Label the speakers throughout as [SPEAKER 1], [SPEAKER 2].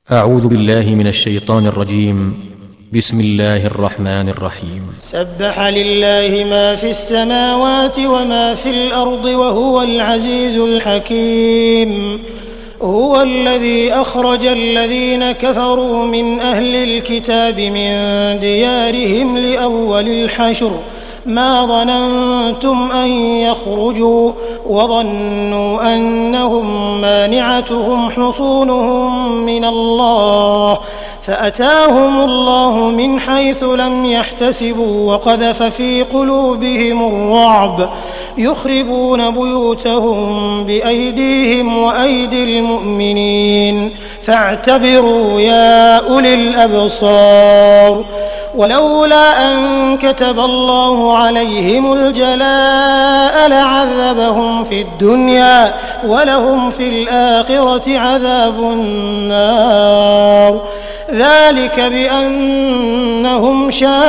[SPEAKER 1] أعوذ بالله من الشيطان الرجيم. بسم الله الرحمن الرحيم.
[SPEAKER 2] سبح لله ما في السماوات وما في الأرض وهو العزيز الحكيم. هو الذي أخرج الذين كفروا من أهل الكتاب من ديارهم لأول الحشر ما ظننتم أن يخرجوا وظنوا أنهم مانعتهم حصونهم من الله فأتاهم الله من حيث لم يحتسبوا وقذف في قلوبهم الرعب يخربون بيوتهم بأيديهم وأيدي المؤمنين فاعتبروا يا أولي الأبصار. ولولا أن كتب الله عليهم الجلاء لعذبهم في الدنيا ولهم في الآخرة عذاب النار ذلك بأنهم شاقوا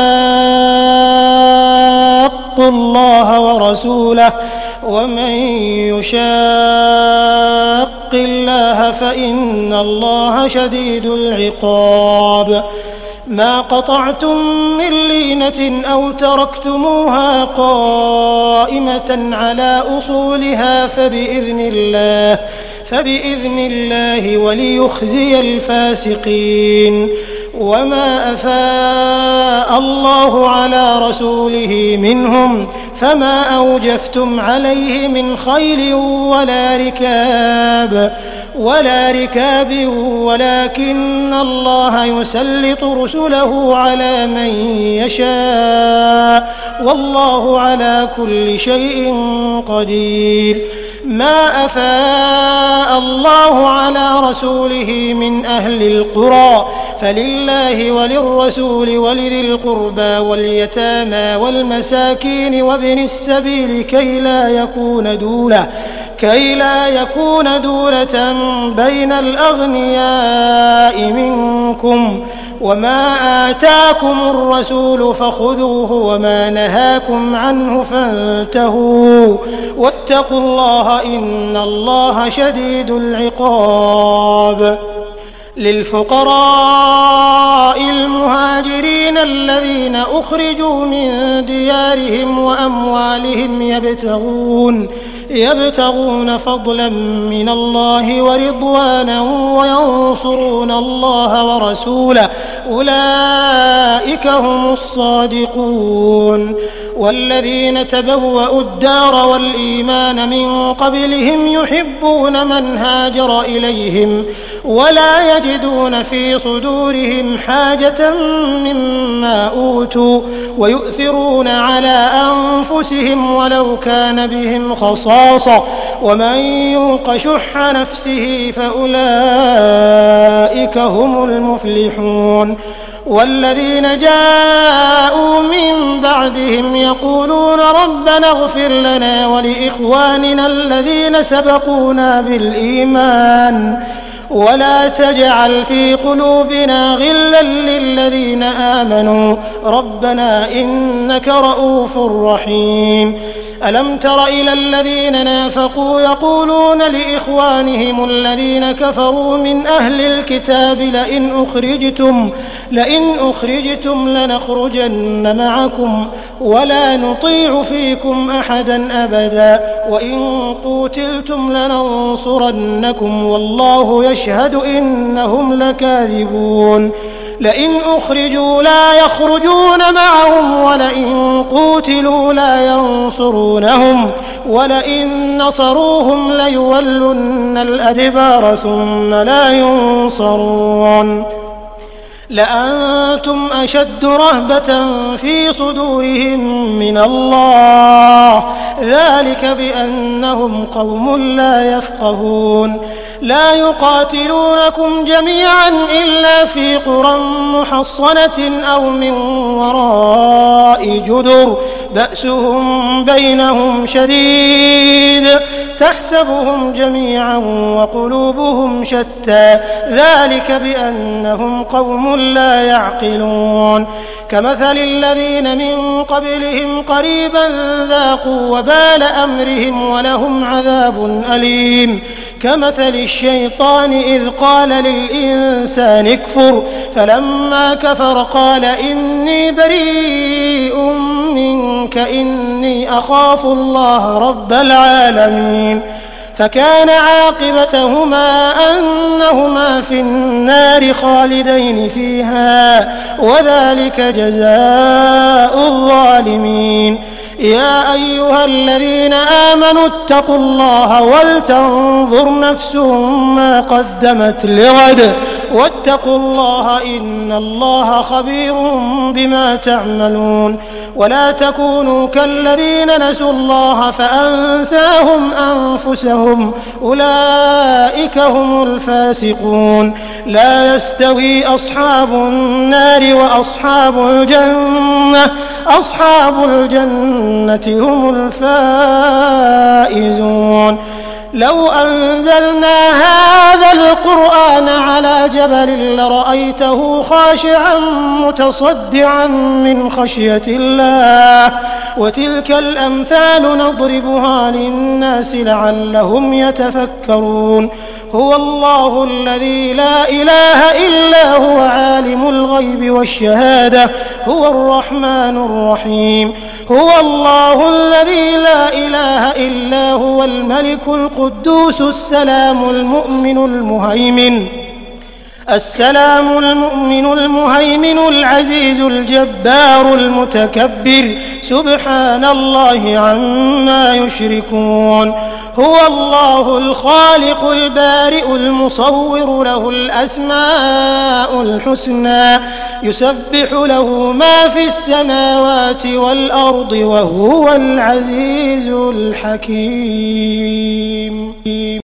[SPEAKER 2] الله ورسوله ومن يشاق الله فإن الله شديد العقاب. ما قطعتم من لينة أو تركتموها قائمة على أصولها فبإذن الله وليخزي الفاسقين. وما أفاء الله على رسوله منهم فما أوجفتم عليه من خيل ولا ركاب ولكن الله يسلط رسله على من يشاء والله على كل شيء قدير. ما أفاء الله على رسوله من أهل القرى فلله وللرسول ولذي القربى واليتامى والمساكين وابن السبيل كي لا يكون دولة بين الأغنياء منكم. وما آتاكم الرسول فخذوه وما نهاكم عنه فانتهوا واتقوا الله إن الله شديد العقاب. للفقراء المهاجرين الذين أخرجوا من ديارهم وأموالهم يبتغون فضلا من الله ورضوانا وينصرون الله ورسوله أولئك هم الصادقون. والذين تبوأوا الدار والإيمان من قبلهم يحبون من هاجر إليهم ولا يجدون في صدورهم حاجة مما أوتوا ويؤثرون على أنفسهم ولو كان بهم خصاصة ومن يوق شح نفسه فأولئك هم المفلحون. والذين جاءوا من بعدهم يقولون ربنا اغفر لنا ولإخواننا الذين سبقونا بالإيمان ولا تجعل في قلوبنا غلا للذين آمنوا ربنا إنك رؤوف رحيم. ألم تر إلى الذين نافقوا يقولون لإخوانهم الذين كفروا من أهل الكتاب لئن أخرجتم لنخرجن معكم ولا نطيع فيكم أحدا أبدا وإن قوتلتم لننصرنكم والله يشهد إنهم لكاذبون. لئن أخرجوا لا يخرجون معهم ولئن قوتلوا لا ينصرونهم ولئن نصروهم ليولن الأدبار ثم لا ينصرون. لأنتم أشد رهبة في صدورهم من الله ذلك بأنهم قوم لا يفقهون. لا يقاتلونكم جميعا إلا في قرى محصنة أو من وراء جدر بأسهم بينهم شديد تحسبهم جميعا وقلوبهم شتى ذلك بأنهم قوم لا يعقلون. كمثل الذين من قبلهم قريبا ذاقوا وبال أمرهم ولهم عذاب أليم. كمثل الشيطان إذ قال للإنسان اكفر فلما كفر قال إني بريء منك إني أخاف الله رب العالمين فكان عاقبتهما أنهما في النار خالدين فيها وذلك جزاء الظالمين. يا أيها الذين آمنوا اتقوا الله ولتنظر نفس ما قدمت لغد واتقوا الله إن الله خبير بما تعملون. ولا تكونوا كالذين نسوا الله فأنساهم أنفسهم أولئك هم الفاسقون. لا يستوي أصحاب النار وأصحاب الجنة أصحاب الجنة هم الفائزون. لو أنزلنا هذا القرآن على جبل لرأيته خاشعا متصدعا من خشية الله وتلك الأمثال نضربها للناس لعلهم يتفكرون. هو الله الذي لا إله إلا هو عالم الغيب والشهادة هو الرحمن الرحيم. هو الله الذي لا إله إلا هو الملك القدوس السلام المؤمن المهيمن العزيز الجبار المتكبر سبحان الله عما يشركون. هو الله الخالق البارئ المصور له الأسماء الحسنى يسبح له ما في السماوات والأرض وهو العزيز الحكيم.